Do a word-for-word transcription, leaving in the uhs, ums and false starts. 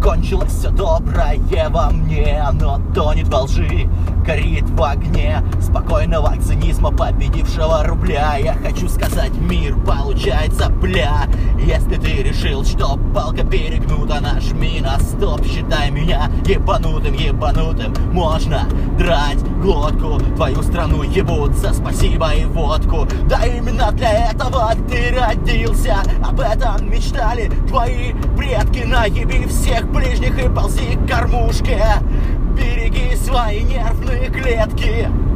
Кончилось все доброе во мне, оно тонет во лжи, горит в огне спокойного цинизма победившего рубля. Я хочу сказать, мир получается бля. Если ты решил, что палка перегнута, нажми на стоп, считай меня ебанутым, ебанутым. Можно драть глотку, твою страну ебут за спасибо и водку. Да именно для этого ты родился, об этом мечтали твои предки. Наеби всех ближних и ползи к кормушке, береги свои нервные клетки.